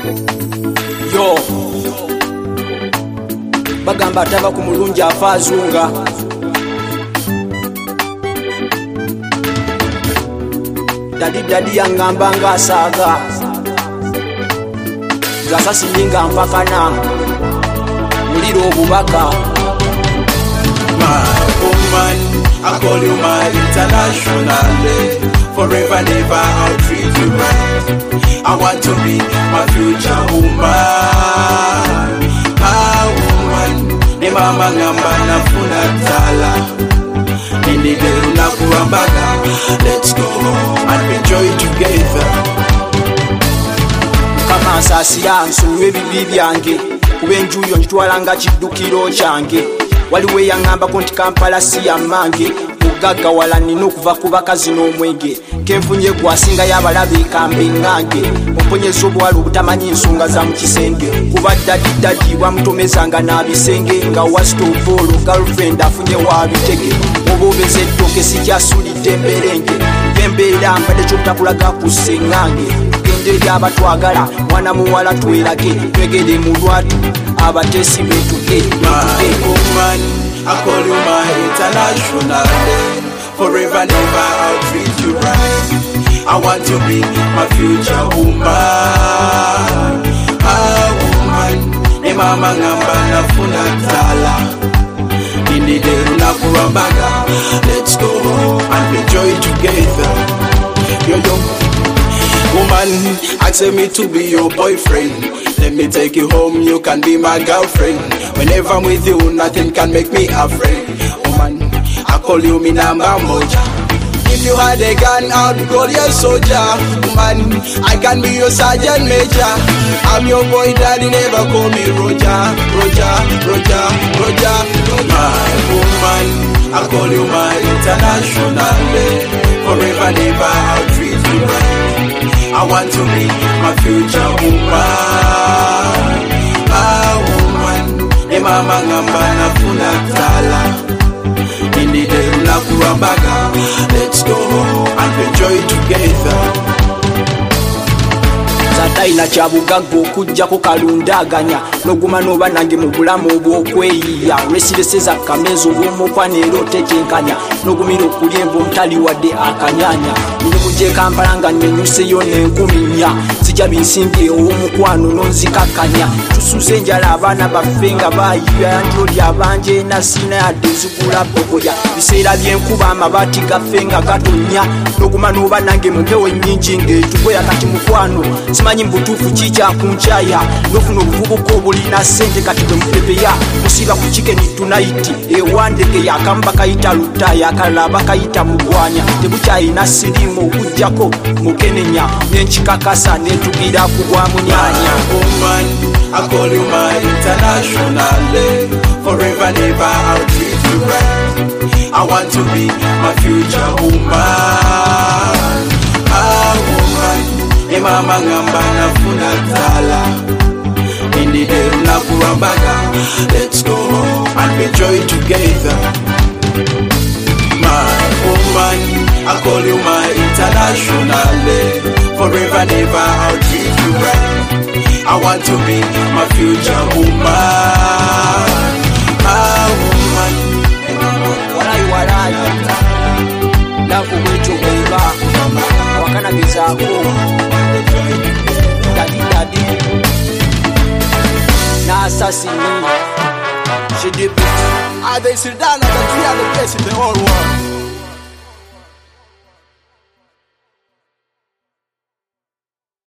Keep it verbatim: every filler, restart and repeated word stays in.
Yo bagamba atava ku mulungi afa azunga. Dadi dadi yangamba nga asaaga gasasi ninga mpakana muliro obubaka. My woman, I call you my international lady. Forever never I'll treat you right. I want to be my future woman. My woman, ni mama ngamba na funatala. Nini deru na kuambaga. Let's go and enjoy together. Kama asasi yansuwe ebibi byange kuba enjuyo njitwalanga kiddukiro kyange. Waliwe yangamba nti Kampala si yamange mugagga wala nina okuva ku bakazi n'omwenge kenfunye gwasinga y'abalabe kambe ngange omponyeza obwala obutamanyi ensonga za mu kisenge kuba ddadidadi bwamutomezanga n'abisenge nga wasitofolo girlfriend afunye wabitege oba obeza ettooke sikyasulidde emberenge embeera mbadde kyobutakulaga ku ssengange tugende eri abatwagala mwana muwala twerage twegere mu lwatu abateesi betuge. My woman, I call you my international lady. Forever never I'll treat you right. I want to be my future woman. My woman, ni mama ngamba na funatala. Nini deru na kuambaga. Let's go and enjoy together. Yo yo woman, ask me to be your boyfriend. Let me take you home, you can be my girlfriend. Whenever I'm with you, nothing can make me afraid. Woman, I call you me number moja. If you had a gun, I'd call you a soldier. Woman, I can be your sergeant major. I'm your boy daddy, never call me Roger. Roger, Roger, Roger, Roger. My woman, I call you my international lady. Forever never I'll treat you right. I want to be my future woman. My woman, ni mama ngamba na funatala. Nini deru na kuambaga. Let's go and enjoy together. Taina kyabugagga okujjako kalundaganya noguma noba nange mu bulamu obw'okweyiya olwesireseza kameezi obw'omukwana era otekenkanya nogumira okulyemba omutali wadde akanyanya nnyimuje Kampala nga nnenyuseyo n'enkumi nnya zijja binsimbye ow'omukwano n'onzikakkanya tusuze enjala abaana baffe nga baayiya njoli abanje nasina yadde zigula bogoya biseera by'enkuba amabaati gaffe nga gatonnya noguma noba nange mu mpewo ennyingi ng'etugoya kati mukwano simanyi mbutuufu kikyakunkyaya nofuna obuvubuka obulina ssente kati bwe mupepeya musiba ku chicken tonight ewandege yakamu bakayita lutaya akalala bakayita mugwanya tebukyayina sirimu okujjako mukenenya n'enkikakasa netugira kugwa munyanya. Woman, I call you my international lady. Forever never I'll treat you right. I want to be my future woman. My woman, ni mama ngamba na funatala. Nini deru na kuambaga. Let's go and enjoy together. My woman, I call you my international lady. Forever never I'll treat you right. I want to be my future woman. My woman, walai walai nakubwecho bweba wakana gezaako dadi dadi na assassini je débute. I they sit down at the three of the best in the whole world.